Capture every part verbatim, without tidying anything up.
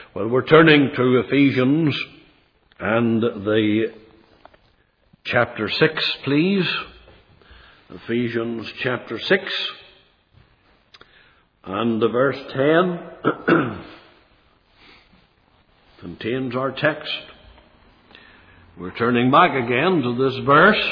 Well, we're turning to Ephesians and the chapter six, please. Ephesians chapter six and the verse ten contains our text. We're turning back again to this verse.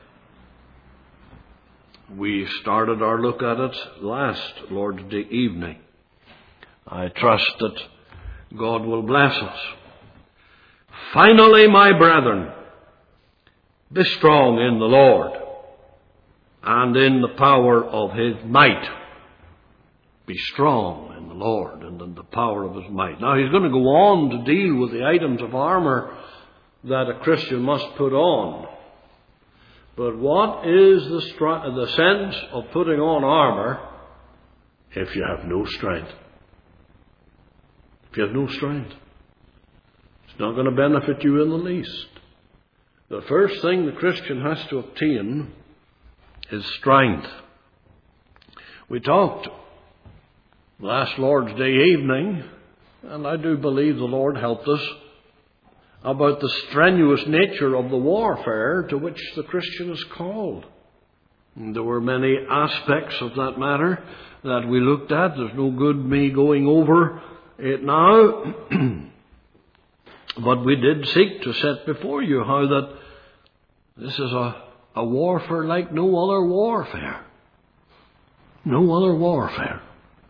We started our look at it last Lord's Day evening. I trust that God will bless us. Finally, my brethren, be strong in the Lord and in the power of His might. Be strong in the Lord and in the power of His might. Now, he's going to go on to deal with the items of armor that a Christian must put on. But what is the, str- the sense of putting on armor if you have no strength? If you have no strength, it's not going to benefit you in the least. The first thing the Christian has to obtain is strength. We talked last Lord's Day evening, and I do believe the Lord helped us, about the strenuous nature of the warfare to which the Christian is called. And there were many aspects of that matter that we looked at. There's no good me going over it now. But we did seek to set before you how that this is a, a warfare like no other warfare. No other warfare.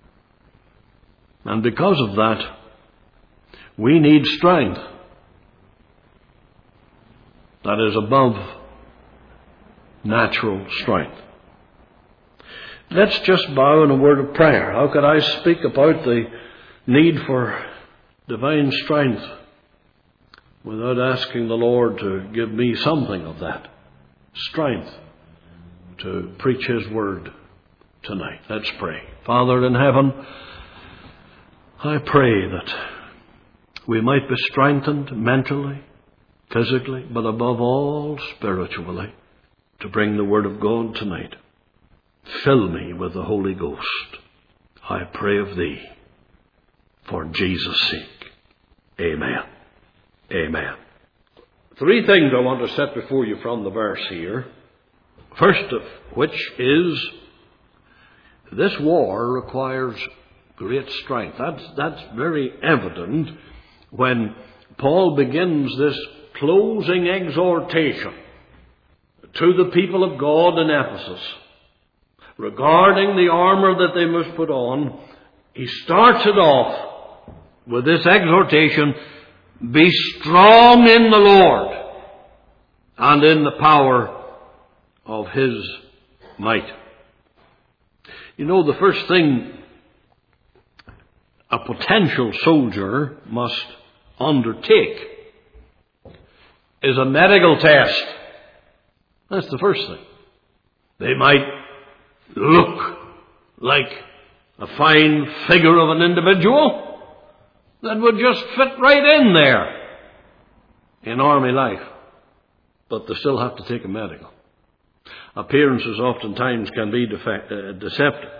And because of that, we need strength that is above natural strength. Let's just bow in a word of prayer. How could I speak about the need for divine strength without asking the Lord to give me something of that strength to preach His word tonight? Let's pray. Father in heaven, I pray that we might be strengthened mentally, physically, but above all spiritually, to bring the word of God tonight. Fill me with the Holy Ghost, I pray of Thee, for Jesus' sake. Amen. Amen. Three things I want to set before you from the verse here. First of which is, this war requires great strength. That's, that's very evident when Paul begins this closing exhortation to the people of God in Ephesus regarding the armor that they must put on. He starts it off with this exhortation: be strong in the Lord and in the power of His might. You know, the first thing a potential soldier must undertake is a medical test. That's the first thing. They might look like a fine figure of an individual that would just fit right in there in army life, but they still have to take a medical. Appearances oftentimes can be defect, uh, deceptive.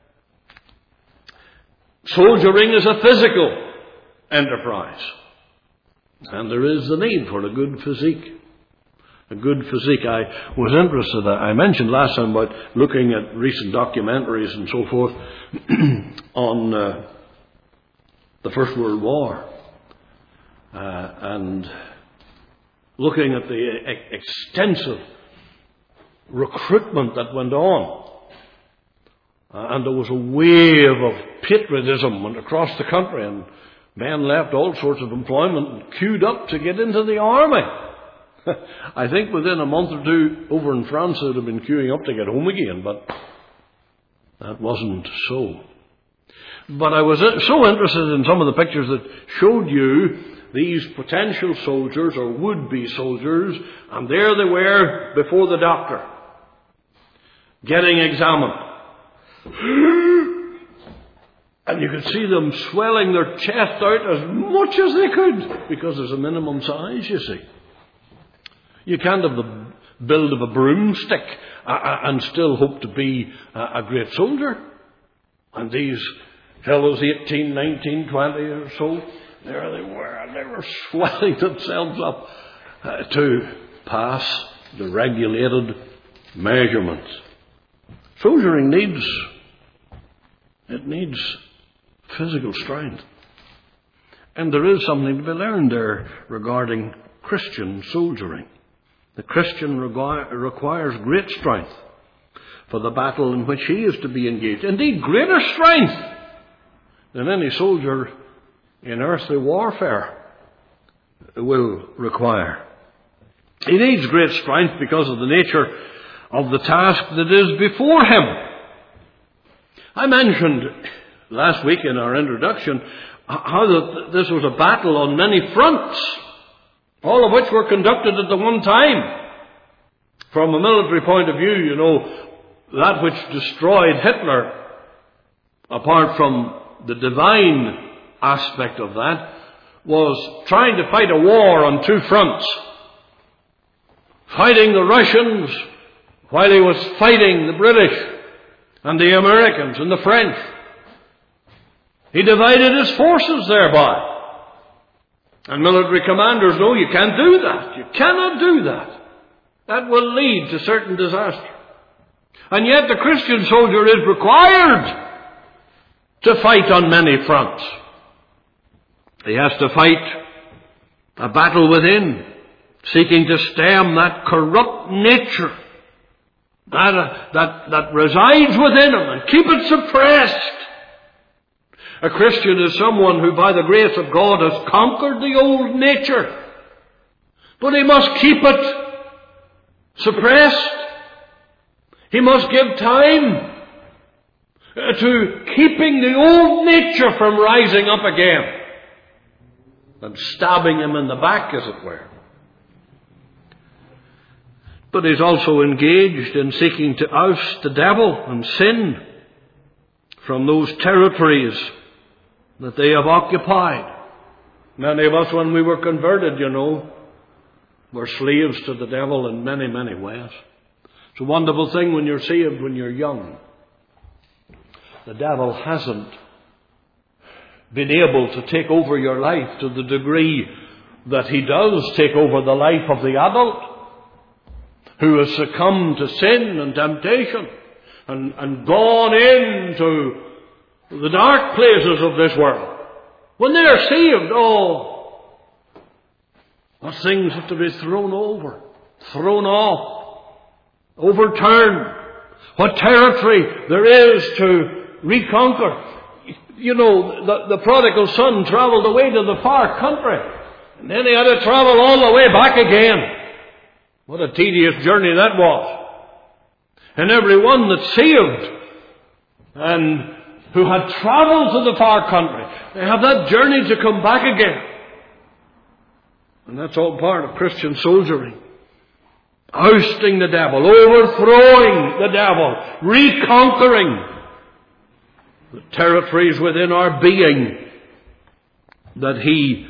Soldiering is a physical enterprise, and there is the need for a good physique. A good physique. I was interested, I mentioned last time about looking at recent documentaries and so forth on uh, the First World War, uh, and looking at the e- extensive recruitment that went on. Uh, and there was a wave of patriotism went across the country, and men left all sorts of employment and queued up to get into the army. I think within a month or two over in France they would have been queuing up to get home again, but that wasn't so. But I was so interested in some of the pictures that showed you these potential soldiers or would-be soldiers, and there they were before the doctor, getting examined. And you could see them swelling their chest out as much as they could, because there's a minimum size, you see. You can't have the build of a broomstick uh, and still hope to be a great soldier. And these fellows, eighteen, nineteen, twenty or so, there they were, and they were swelling themselves up uh, to pass the regulated measurements. Soldiering needs, it needs physical strength. And there is something to be learned there regarding Christian soldiering. The Christian require, requires great strength for the battle in which he is to be engaged. Indeed, greater strength than any soldier in earthly warfare will require. He needs great strength because of the nature of the task that is before him. I mentioned last week in our introduction how that this was a battle on many fronts, all of which were conducted at the one time. From a military point of view, you know, that which destroyed Hitler, apart from the divine aspect of that, was trying to fight a war on two fronts. Fighting the Russians while he was fighting the British and the Americans and the French. He divided his forces thereby. And military commanders know you can't do that. You cannot do that. That will lead to certain disaster. And yet the Christian soldier is required to fight on many fronts. He has to fight a battle within, seeking to stem that corrupt nature that, uh, that, that resides within him and keep it suppressed. A Christian is someone who by the grace of God has conquered the old nature, but he must keep it suppressed. He must give time to keeping the old nature from rising up again and stabbing him in the back, as it were. But he's also engaged in seeking to oust the devil and sin from those territories that they have occupied. Many of us, when we were converted, you know, were slaves to the devil in many, many ways. It's a wonderful thing when you're saved when you're young. The devil hasn't been able to take over your life to the degree that he does take over the life of the adult who has succumbed to sin and temptation and, and gone into the dark places of this world. When they're saved, oh, what things have to be thrown over, thrown off, overturned. What territory there is to reconquer. You know, the, the prodigal son travelled away to the far country, and then he had to travel all the way back again. What a tedious journey that was. And everyone that's saved and who had travelled to the far country, they have that journey to come back again. And that's all part of Christian soldiering. Ousting the devil, overthrowing the devil, reconquering the territories within our being that he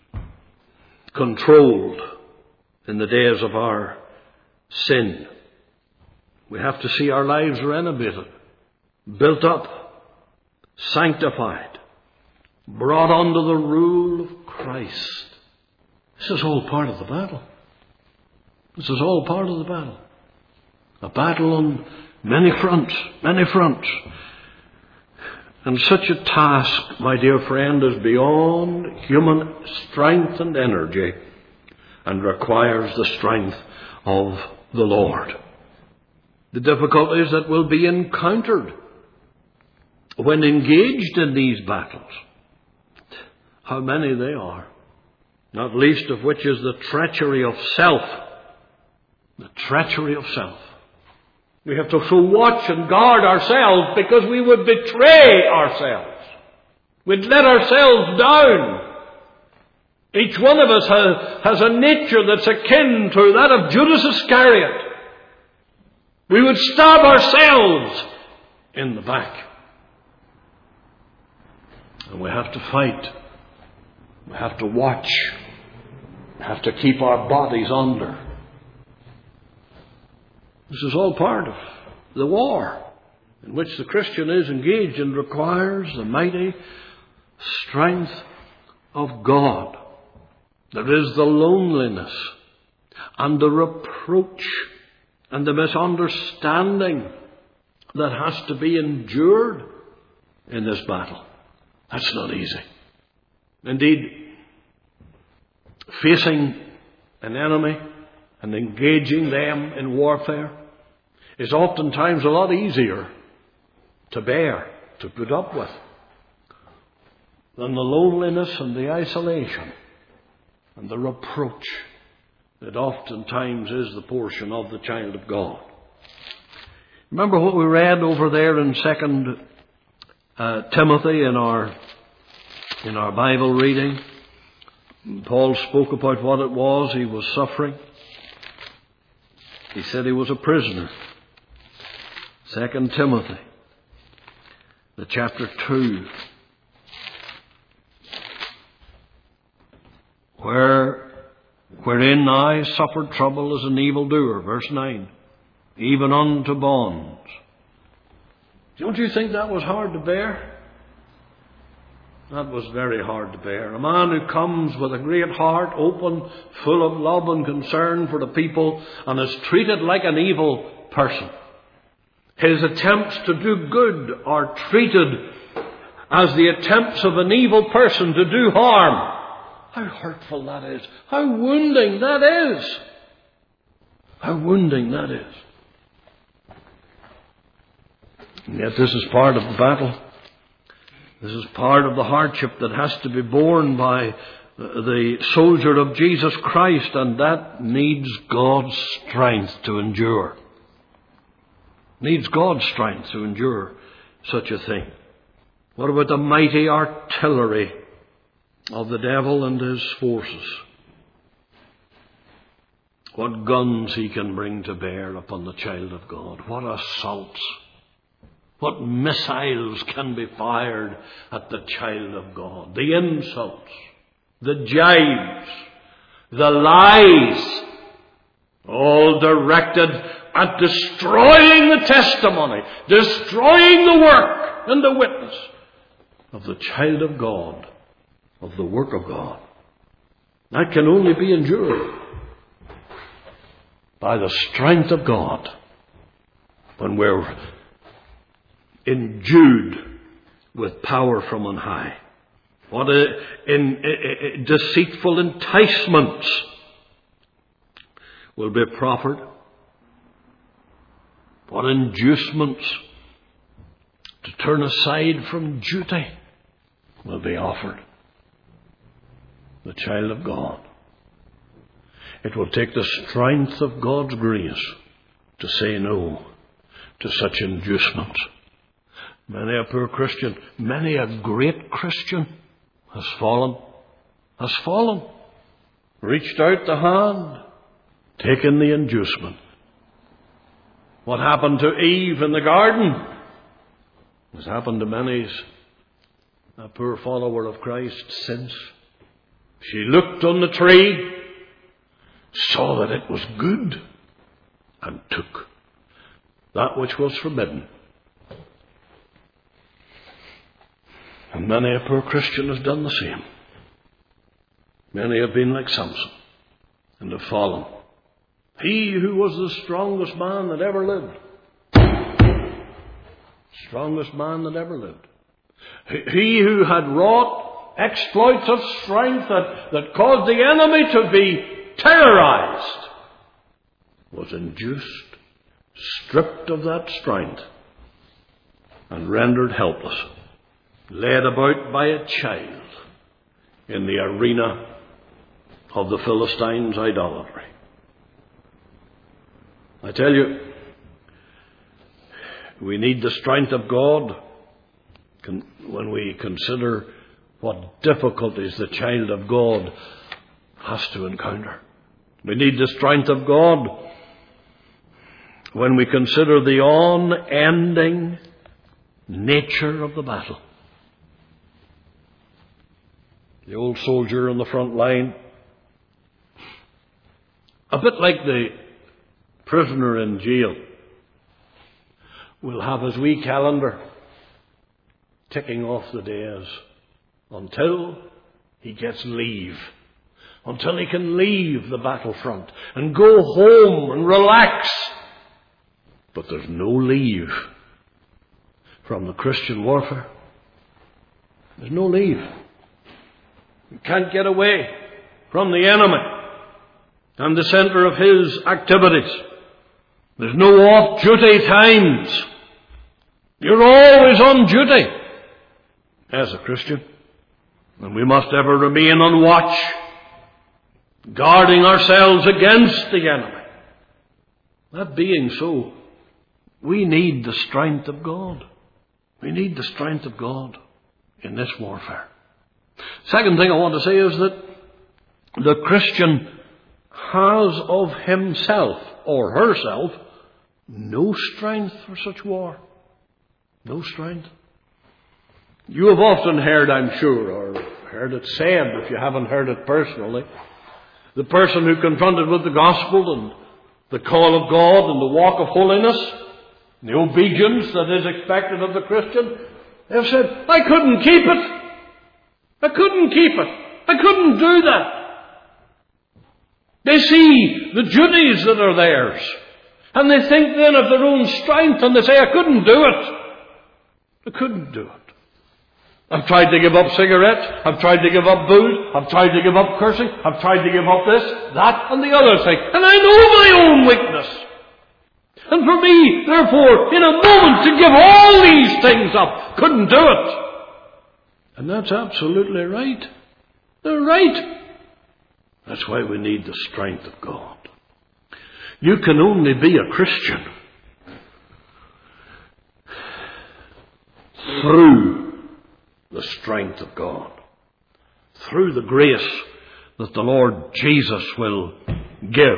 controlled in the days of our sin. We have to see our lives renovated, built up, sanctified, brought under the rule of Christ. This is all part of the battle. This is all part of the battle. A battle on many fronts, many fronts. And such a task, my dear friend, is beyond human strength and energy and requires the strength of the Lord. The difficulties that will be encountered when engaged in these battles, how many they are, not least of which is the treachery of self. The treachery of self. We have to so watch and guard ourselves because we would betray ourselves. We'd let ourselves down. Each one of us has, has a nature that's akin to that of Judas Iscariot. We would stab ourselves in the back. And we have to fight. We have to watch. We have to keep our bodies under. This is all part of the war in which the Christian is engaged and requires the mighty strength of God. There is the loneliness and the reproach and the misunderstanding that has to be endured in this battle. That's not easy. Indeed, facing an enemy and engaging them in warfare is oftentimes a lot easier to bear, to put up with, than the loneliness and the isolation and the reproach that oftentimes is the portion of the child of God. Remember what we read over there in Second uh, Timothy in our in our Bible reading? Paul spoke about what it was he was suffering. He said he was a prisoner. Second Timothy, the chapter two, where wherein I suffered trouble as an evildoer, verse nine, even unto bonds. Don't you think that was hard to bear? That was very hard to bear. A man who comes with a great heart, open, full of love and concern for the people, and is treated like an evil person. His attempts to do good are treated as the attempts of an evil person to do harm. How hurtful that is. How wounding that is. How wounding that is. And yet this is part of the battle. This is part of the hardship that has to be borne by the soldier of Jesus Christ, and that needs God's strength to endure. Needs God's strength to endure such a thing. What about the mighty artillery of the devil and his forces? What guns he can bring to bear upon the child of God. What assaults. What missiles can be fired at the child of God. The insults, the jibes, the lies, all directed at destroying the testimony, destroying the work and the witness of the child of God, of the work of God. That can only be endured by the strength of God when we're endued with power from on high. What a, in, a, a, deceitful enticements will be proffered. What inducements to turn aside from duty will be offered. The child of God. It will take the strength of God's grace to say no to such inducements. Many a poor Christian, many a great Christian has fallen, has fallen, reached out the hand, taken the inducement. What happened to Eve in the garden has happened to many a poor follower of Christ since. She looked on the tree, saw that it was good, and took that which was forbidden. And many a poor Christian has done the same. Many have been like Samson and have fallen. He who was the strongest man that ever lived. Strongest man that ever lived. He who had wrought exploits of strength that, that caused the enemy to be terrorized was induced, stripped of that strength, and rendered helpless. Led about by a child in the arena of the Philistines' idolatry. I tell you, we need the strength of God when we consider what difficulties the child of God has to encounter. We need the strength of God when we consider the unending nature of the battle. The old soldier on the front line, a bit like the prisoner in jail, will have his wee calendar ticking off the days until he gets leave. Until he can leave the battlefront and go home and relax. But there's no leave from the Christian warfare. There's no leave. You can't get away from the enemy and the center of his activities. There's no off-duty times. You're always on duty as a Christian. And we must ever remain on watch, guarding ourselves against the enemy. That being so, we need the strength of God. We need the strength of God in this warfare. Second thing I want to say is that the Christian has of himself or herself no strength for such war. No strength. You have often heard, I'm sure, or heard it said, if you haven't heard it personally, the person who confronted with the gospel and the call of God and the walk of holiness, the obedience that is expected of the Christian, they have said, I couldn't keep it. I couldn't keep it. I couldn't do that. They see the duties that are theirs. And they think then of their own strength and they say, I couldn't do it. I couldn't do it. I've tried to give up cigarettes. I've tried to give up booze. I've tried to give up cursing. I've tried to give up this, that, and the other thing. And I know my own weakness. And for me, therefore, in a moment to give all these things up, couldn't do it. And that's absolutely right. They're right. That's why we need the strength of God. You can only be a Christian through the strength of God, through the grace that the Lord Jesus will give.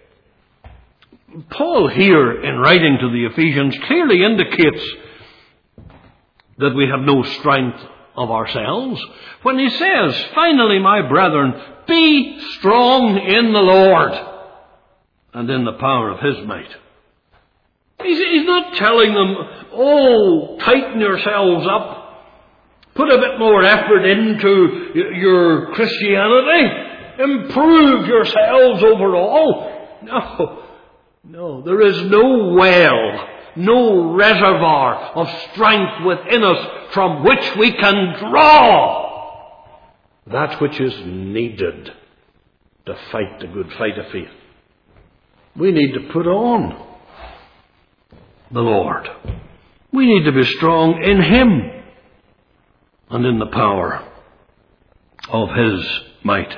Paul here, in writing to the Ephesians, clearly indicates that we have no strength of ourselves when he says, finally, my brethren, be strong in the Lord and in the power of his might. He's, he's not telling them, oh, tighten yourselves up. Put a bit more effort into your Christianity. Improve yourselves overall. No, no, there is no well, no reservoir of strength within us from which we can draw that which is needed to fight the good fight of faith. We need to put on the Lord. We need to be strong in him and in the power of his might.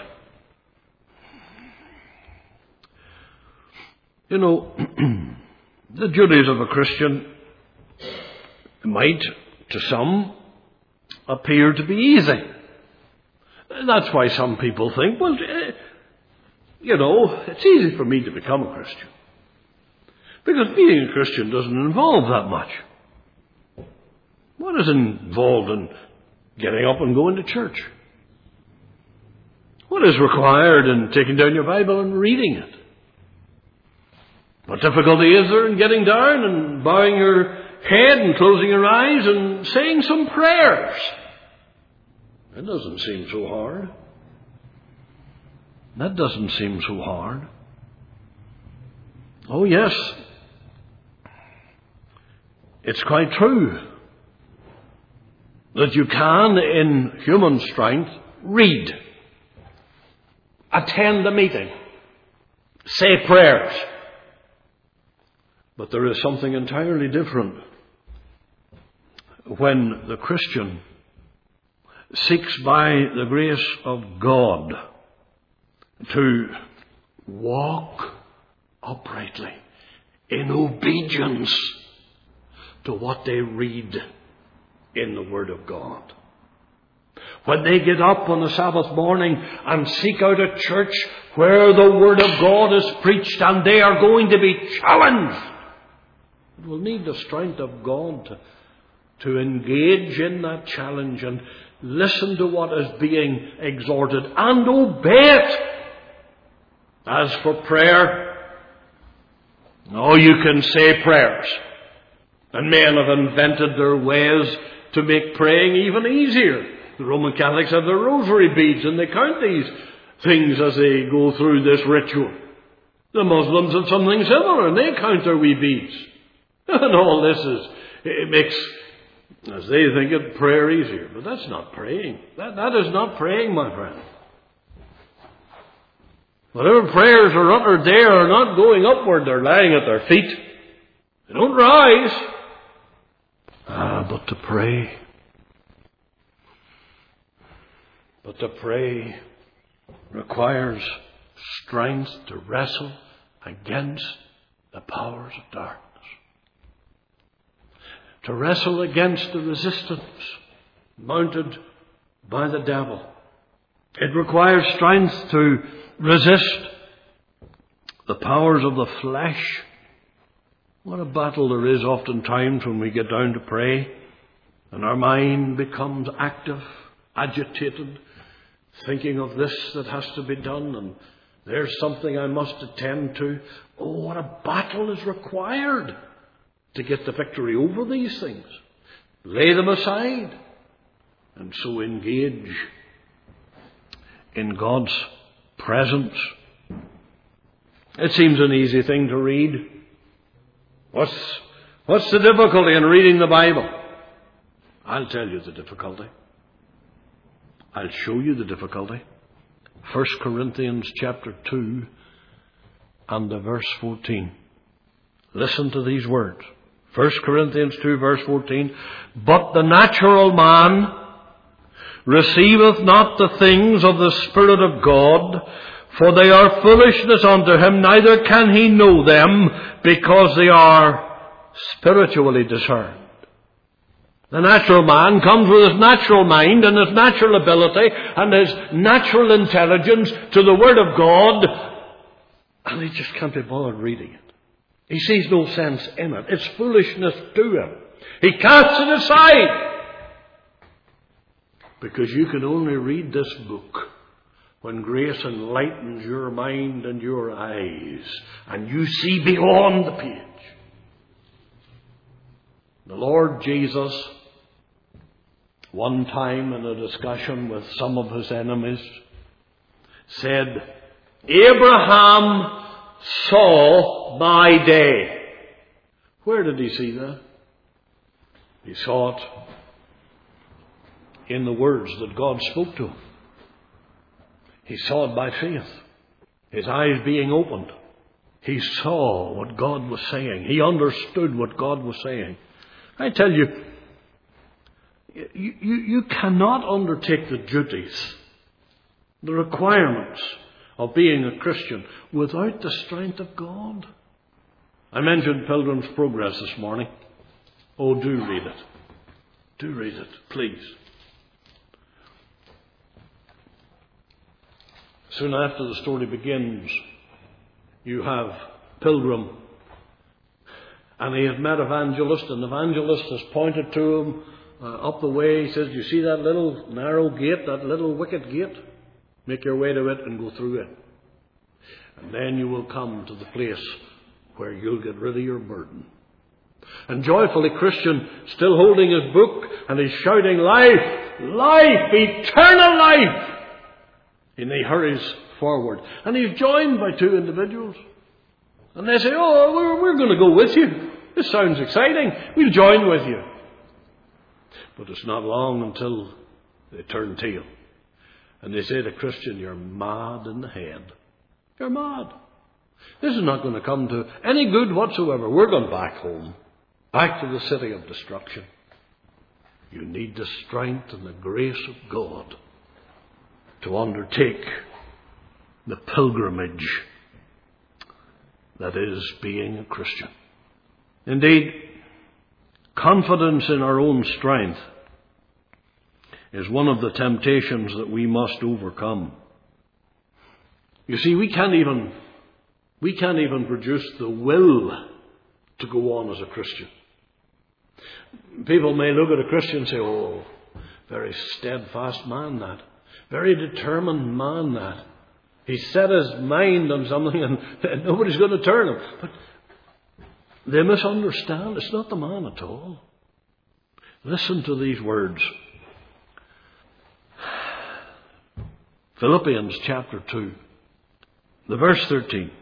You know, the duties of a Christian might, to some, appear to be easy. That's why some people think, well, you know, it's easy for me to become a Christian. Because being a Christian doesn't involve that much. What is involved in getting up and going to church? What is required in taking down your Bible and reading it? What difficulty is there in getting down and bowing your head and closing your eyes and saying some prayers? That doesn't seem so hard. That doesn't seem so hard. Oh yes, it's quite true that you can, in human strength, read, attend a meeting, say prayers. But there is something entirely different when the Christian seeks by the grace of God to walk uprightly in obedience to what they read in the Word of God. When they get up on the Sabbath morning and seek out a church where the Word of God is preached and they are going to be challenged, it will need the strength of God to, to engage in that challenge and listen to what is being exhorted and obey it. As for prayer, oh, you can say prayers. And men have invented their ways to make praying even easier. The Roman Catholics have their rosary beads, and they count these things as they go through this ritual. The Muslims have something similar, and they count their wee beads. And all this is, it makes, as they think it, prayer easier. But that's not praying. That, that is not praying, my friend. Whatever prayers are uttered there are not going upward, they're lying at their feet. They don't rise. Ah, but to pray. But to pray requires strength to wrestle against the powers of darkness. To wrestle against the resistance mounted by the devil. It requires strength to resist the powers of the flesh. What a battle there is oftentimes when we get down to pray and our mind becomes active, agitated, thinking of this that has to be done, and there's something I must attend to. Oh, what a battle is required to get the victory over these things. Lay them aside and so engage in God's presence. It seems an easy thing to read. What's, what's the difficulty in reading the Bible? I'll tell you the difficulty. I'll show you the difficulty. First Corinthians chapter two and the verse fourteen. Listen to these words. First Corinthians two verse fourteen. But the natural man receiveth not the things of the Spirit of God, for they are foolishness unto him, neither can he know them, because they are spiritually discerned. The natural man comes with his natural mind and his natural ability and his natural intelligence to the Word of God, and he just can't be bothered reading it. He sees no sense in it. It's foolishness to him. He casts it aside. Because you can only read this book when grace enlightens your mind and your eyes, and you see beyond the page. The Lord Jesus, one time in a discussion with some of his enemies, said, Abraham saw my day. Where did he see that? He saw it in the words that God spoke to him. He saw it by faith. His eyes being opened. He saw what God was saying. He understood what God was saying. I tell you, you, you, you cannot undertake the duties, the requirements of being a Christian without the strength of God. I mentioned Pilgrim's Progress this morning. Oh, do read it. Do read it, please. Soon after the story begins, you have Pilgrim, and he has met Evangelist, and Evangelist has pointed to him uh, up the way. He says, you see that little narrow gate, that little wicket gate? Make your way to it and go through it. And then you will come to the place where you'll get rid of your burden. And joyfully Christian, still holding his book, and he's shouting, life, life, eternal life. And he hurries forward. And he's joined by two individuals. And they say, oh, we're, we're going to go with you. This sounds exciting. We'll join with you. But it's not long until they turn tail. And they say to Christian, you're mad in the head. You're mad. This is not going to come to any good whatsoever. We're going back home. Back to the city of destruction. You need the strength and the grace of God to undertake the pilgrimage that is being a Christian. Indeed, confidence in our own strength is one of the temptations that we must overcome. You see, we can't even we can't even produce the will to go on as a Christian. People may look at a Christian and say, oh, very steadfast man that. Very determined man that. He set his mind on something and nobody's going to turn him. But they misunderstand. It's not the man at all. Listen to these words. Philippians chapter two, the verse thirteen.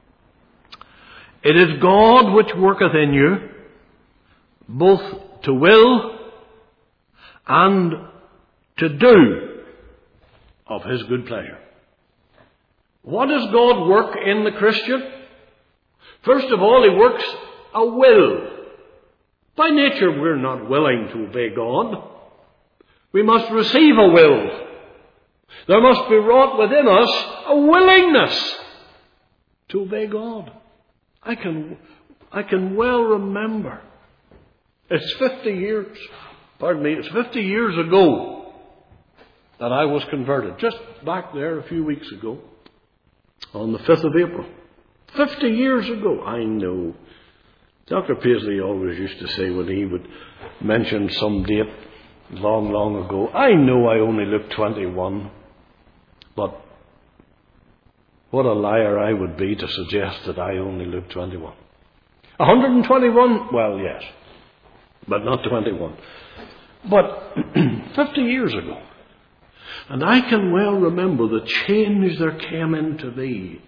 It is God which worketh in you, both to will and to do of His good pleasure. What does God work in the Christian? First of all, He works a will. By nature, we're not willing to obey God. We must receive a will. There must be wrought within us a willingness to obey God. I can, I can well remember. It's fifty years, pardon me, it's fifty years ago that I was converted. Just back there a few weeks ago, on the fifth of April. Fifty years ago, I know. Doctor Paisley always used to say when he would mention some date long, long ago, I know I only look twenty-one, but what a liar I would be to suggest that I only look twenty-one. one hundred twenty-one? Well, yes, but not twenty-one. But fifty years ago. And I can well remember the change there came into me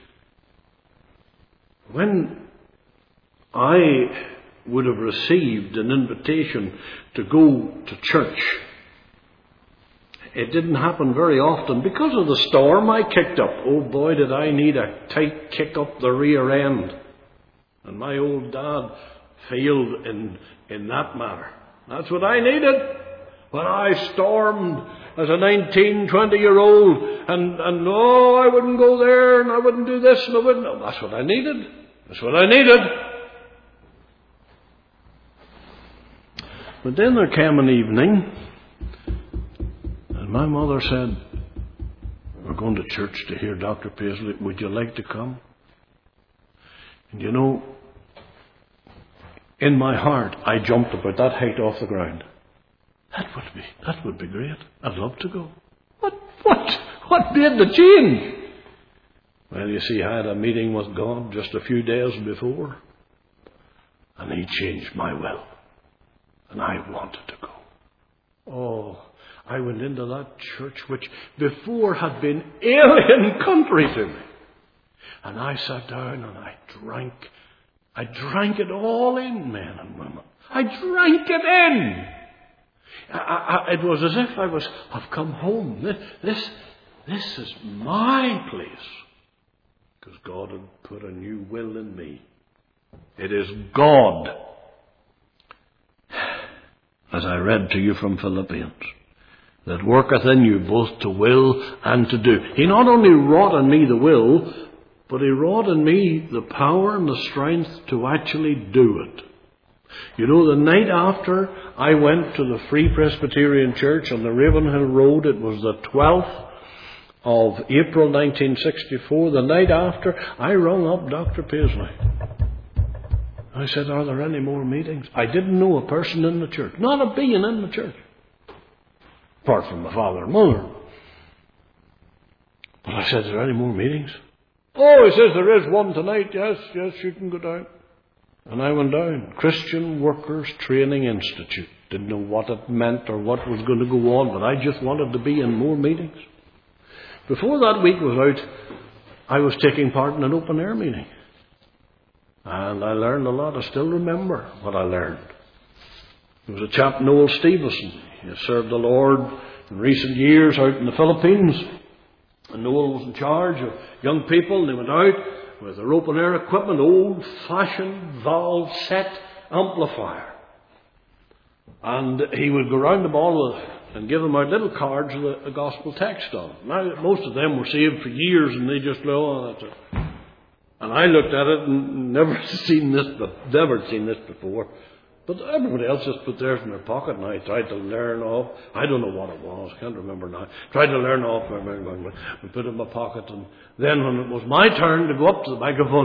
when I would have received an invitation to go to church. It didn't happen very often. Because of the storm, I kicked up. Oh boy, did I need a tight kick up the rear end. And my old dad failed in, in that matter. That's what I needed. When I stormed as a nineteen, twenty year old and, and oh, I wouldn't go there and I wouldn't do this and I wouldn't. No, that's what I needed. That's what I needed. But then there came an evening and my mother said, we're going to church to hear Doctor Paisley. Would you like to come? And you know, in my heart, I jumped about that height off the ground. That would be, that would be great. I'd love to go. What, what, what made the change? Well, you see, I had a meeting with God just a few days before, and He changed my will, and I wanted to go. Oh, I went into that church which before had been alien country to me. And I sat down and I drank, I drank it all in, men and women. I drank it in. I, I, it was as if I was, I've come home. This, this, this is my place. Because God had put a new will in me. It is God, as I read to you from Philippians, that worketh in you both to will and to do. He not only wrought in me the will, but He wrought in me the power and the strength to actually do it. You know, the night after I went to the Free Presbyterian Church on the Ravenhill Road, it was the twelfth of April nineteen sixty-four, the night after, I rung up Doctor Paisley. I said, are there any more meetings? I didn't know a person in the church, not a being in the church, apart from my father and mother. But I said, are there any more meetings? Oh, he says, there is one tonight. Yes, yes, you can go down. And I went down. Christian Workers Training Institute. Didn't know what it meant or what was going to go on, but I just wanted to be in more meetings. Before that week was out, I was taking part in an open air meeting. And I learned a lot. I still remember what I learned. There was a chap, Noel Stevenson. He had served the Lord in recent years out in the Philippines. And Noel was in charge of young people. They went out with their open air equipment, old-fashioned valve set amplifier. And he would go round them all with, and give them out little cards with a, a gospel text on. Now, most of them were saved for years, and they just go, oh, that's it. And I looked at it and never seen this, but never seen this before. But everybody else just put theirs in their pocket, and I tried to learn off. I don't know what it was. I can't remember now. Tried to learn off. I put it in my pocket, and then when it was my turn to go up to the microphone,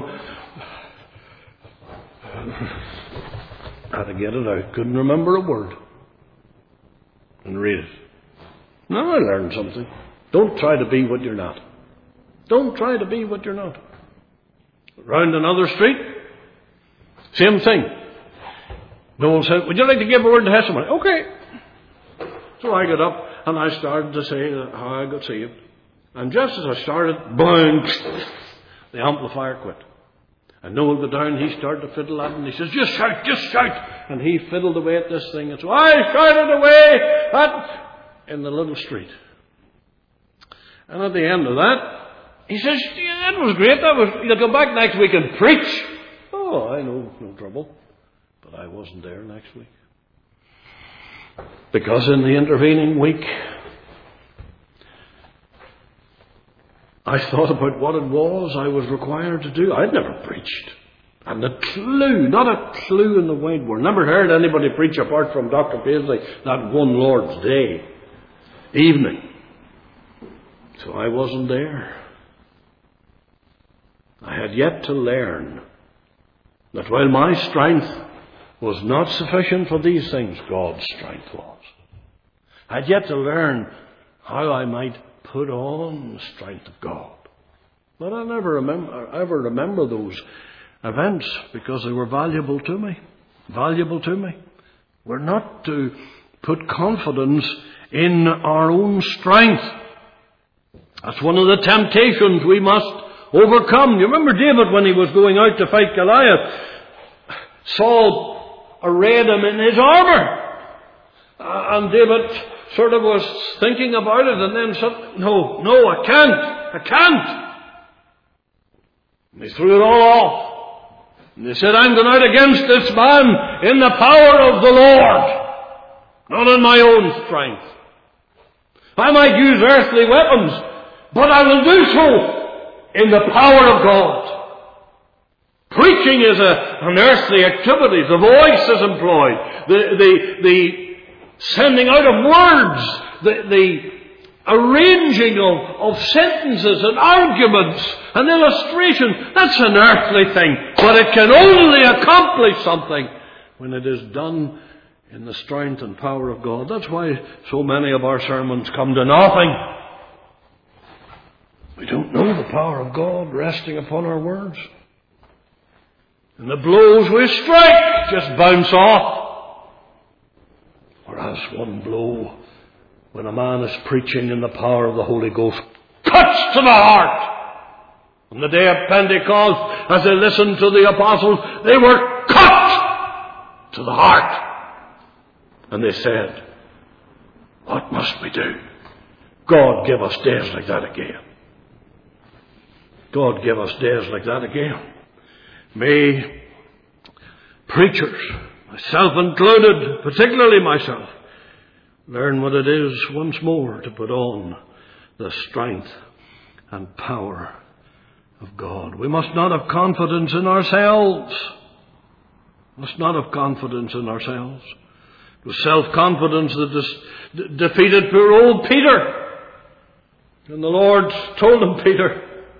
I had to get it out. Couldn't remember a word. And read it. Now I learned something. Don't try to be what you're not. Don't try to be what you're not. Round another street, same thing. Noel said, would you like to give a word to testimony? Okay. So I got up and I started to say how I got saved. And just as I started, boom, the amplifier quit. And Noel got down, he started to fiddle at it, and he says, just shout, just shout. And he fiddled away at this thing, and so I shouted away at, in the little street. And at the end of that, he says, yeah, that was great, that was, you'll come back next week and preach. Oh, I know, no trouble. But I wasn't there next week. Because in the intervening week, I thought about what it was I was required to do. I'd never preached. And a clue, not a clue in the wide world. Never heard anybody preach apart from Doctor Paisley that one Lord's Day evening. So I wasn't there. I had yet to learn that while my strength was not sufficient for these things, God's strength was. I had yet to learn how I might put on the strength of God. But I never remember, ever remember those events because they were valuable to me. Valuable to me. We're not to put confidence in our own strength. That's one of the temptations we must overcome. You remember David when he was going out to fight Goliath? Saul arrayed him in his armour. Uh, and David sort of was thinking about it and then said, no, no, I can't. I can't. And he threw it all off. And he said, I'm going out against this man in the power of the Lord, not in my own strength. I might use earthly weapons, but I will do so in the power of God. Preaching is a, an earthly activity. The voice is employed. The, the, the sending out of words. The, the arranging of, of sentences and arguments and illustrations. That's an earthly thing. But it can only accomplish something when it is done in the strength and power of God. That's why so many of our sermons come to nothing. We don't know the power of God resting upon our words. And the blows we strike just bounce off. Whereas one blow, when a man is preaching in the power of the Holy Ghost, cuts to the heart. On the day of Pentecost, as they listened to the apostles, they were cut to the heart. And they said, what must we do? God, give us days like that again. God, give us days like that again. May preachers, myself included, particularly myself, learn what it is once more to put on the strength and power of God. We must not have confidence in ourselves. Must not have confidence in ourselves. It was self-confidence that de- de- defeated poor old Peter. And the Lord told him, Peter,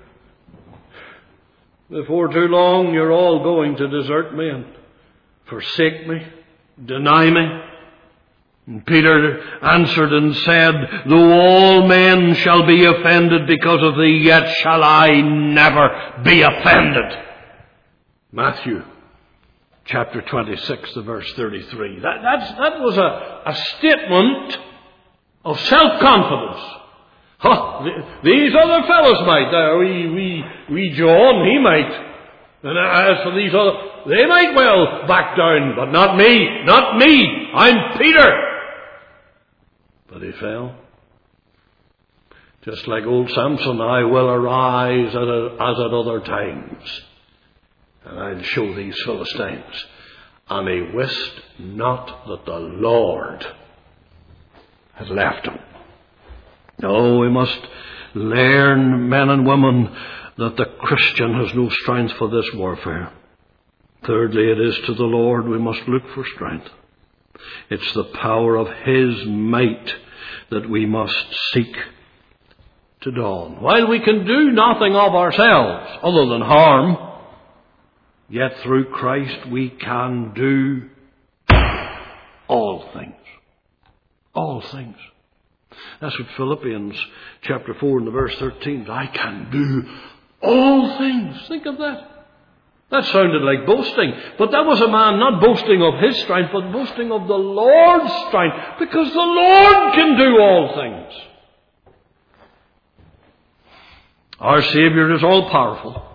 before too long you're all going to desert me and forsake me, deny me. And Peter answered and said, though all men shall be offended because of thee, yet shall I never be offended. Matthew chapter twenty-six, the verse thirty-three. That, that's, that was a, a statement of self-confidence. Huh, these other fellows might. Uh, we, we, we John, he might. And as for these other, they might well back down, but not me. Not me. I'm Peter. But he fell. Just like old Samson, I will arise at a, as at other times, and I'll show these Philistines. And he wist not that the Lord had left him. No, we must learn, men and women, that the Christian has no strength for this warfare. Thirdly, it is to the Lord we must look for strength. It's the power of His might that we must seek to dawn. While we can do nothing of ourselves other than harm, yet through Christ we can do all things. All things. That's what Philippians chapter four and the verse thirteen. I can do all things. Think of that. That sounded like boasting. But that was a man not boasting of his strength, but boasting of the Lord's strength. Because the Lord can do all things. Our Saviour is all powerful.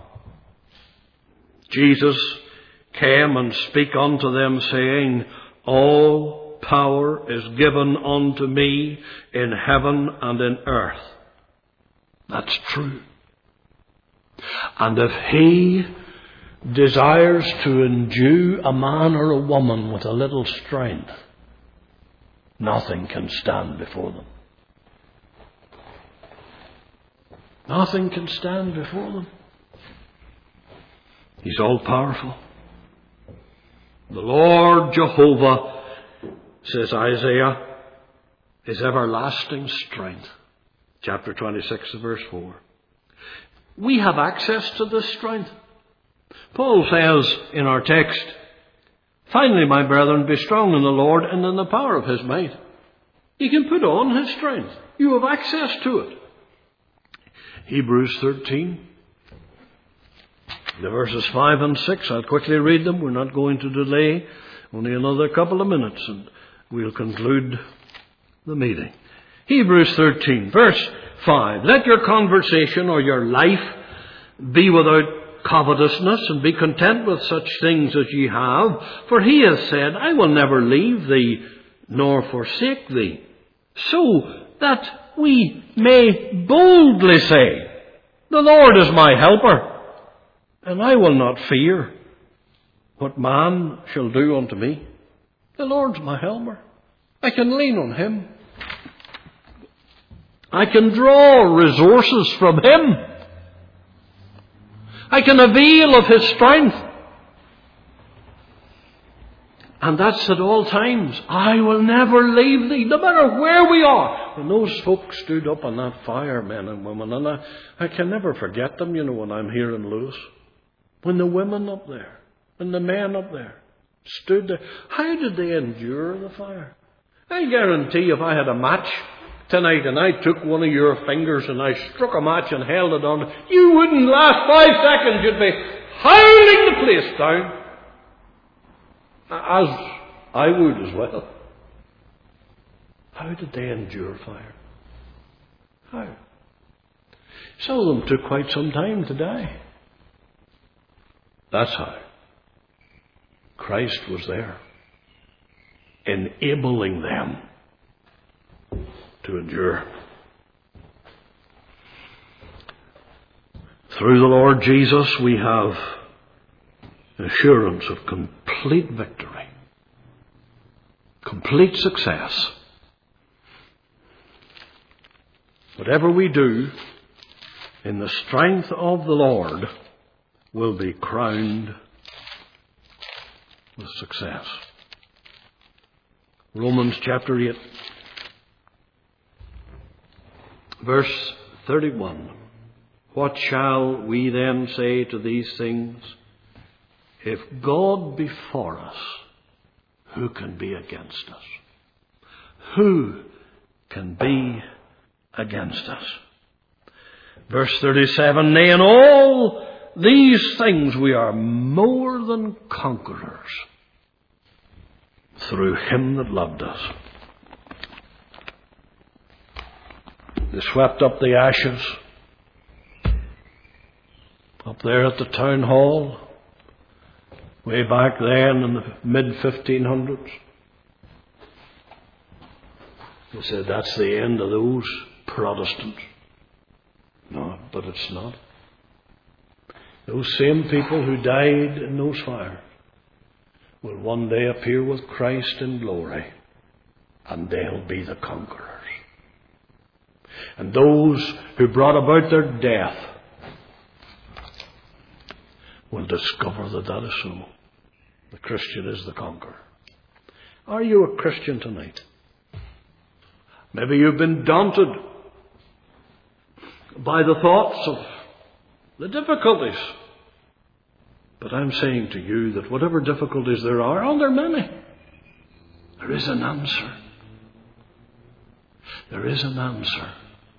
Jesus came and spake unto them, saying, all power is given unto me in heaven and in earth. That's true. And if He desires to endue a man or a woman with a little strength, nothing can stand before them. Nothing can stand before them. He's all powerful. The Lord Jehovah, says Isaiah, is everlasting strength. Chapter twenty-six, verse four. We have access to this strength. Paul says in our text, finally, my brethren, be strong in the Lord and in the power of His might. You can put on His strength. You have access to it. Hebrews thirteen, the verses five and six. I'll quickly read them. We're not going to delay. Only another couple of minutes and we'll conclude the meeting. Hebrews thirteen, verse five. Let your conversation or your life be without covetousness, and be content with such things as ye have. For He has said, I will never leave thee nor forsake thee. So that we may boldly say, the Lord is my helper, and I will not fear what man shall do unto me. The Lord's my helper. I can lean on Him. I can draw resources from Him. I can avail of His strength. And that's at all times. I will never leave thee, no matter where we are. When those folks stood up on that fire, men and women, and I, I can never forget them, you know, when I'm here in Lewis. When the women up there, and the men up there, stood there. How did they endure the fire? I guarantee if I had a match tonight and I took one of your fingers and I struck a match and held it on, you wouldn't last five seconds. You'd be howling the place down. As I would as well. How did they endure fire? How? Some of them took quite some time to die. That's how. Christ was there, enabling them to endure. Through the Lord Jesus, we have assurance of complete victory, complete success. Whatever we do in the strength of the Lord will be crowned with success. Romans chapter eight, verse thirty-one. What shall we then say to these things? If God be for us, who can be against us? Who can be against us? Verse thirty-seven, nay, in all these things we are more than conquerors through Him that loved us. They swept up the ashes up there at the town hall way back then in the mid fifteen hundreds. They said that's the end of those Protestants. No, but it's not. Those same people who died in those fires will one day appear with Christ in glory, and they'll be the conquerors. And those who brought about their death will discover that that is so. The Christian is the conqueror. Are you a Christian tonight? Maybe you've been daunted by the thoughts of the difficulties. But I'm saying to you that whatever difficulties there are, and there are many, there is an answer. There is an answer.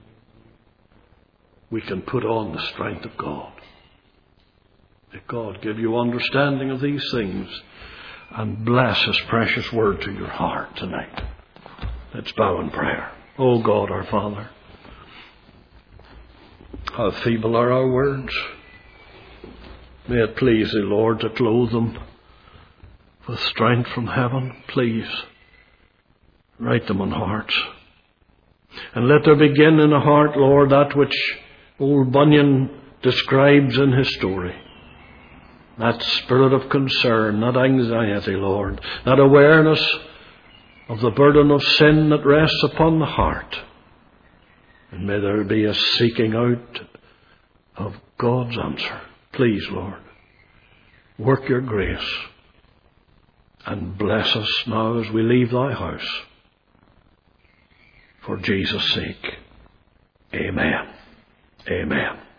We can put on the strength of God. May God give you understanding of these things and bless His precious word to your heart tonight. Let's bow in prayer. Oh God, our Father, How feeble are our words. May it please Thee, Lord, to clothe them with strength from heaven. Please, write them on hearts. And let there begin in a heart, Lord, that which old Bunyan describes in his story. That spirit of concern, that anxiety, Lord, that awareness of the burden of sin that rests upon the heart. And may there be a seeking out of God's answer. Please, Lord, work your grace and bless us now as we leave Thy house. For Jesus' sake. Amen. Amen.